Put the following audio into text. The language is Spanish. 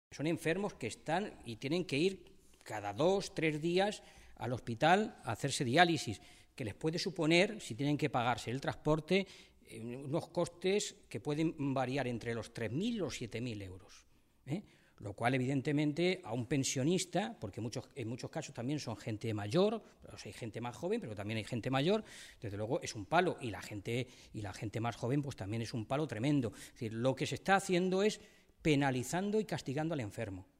Son enfermos que están y tienen que ir cada 2 o 3 días al hospital a hacerse diálisis, que les puede suponer, si tienen que pagarse el transporte, unos costes que pueden variar entre los 3.000 y los 7.000 euros. Lo cual, evidentemente, a un pensionista, porque en muchos casos también son gente mayor, hay gente más joven, pero también hay gente mayor, desde luego es un palo, y la gente más joven pues también es un palo tremendo. Es decir, lo que se está haciendo es penalizando y castigando al enfermo.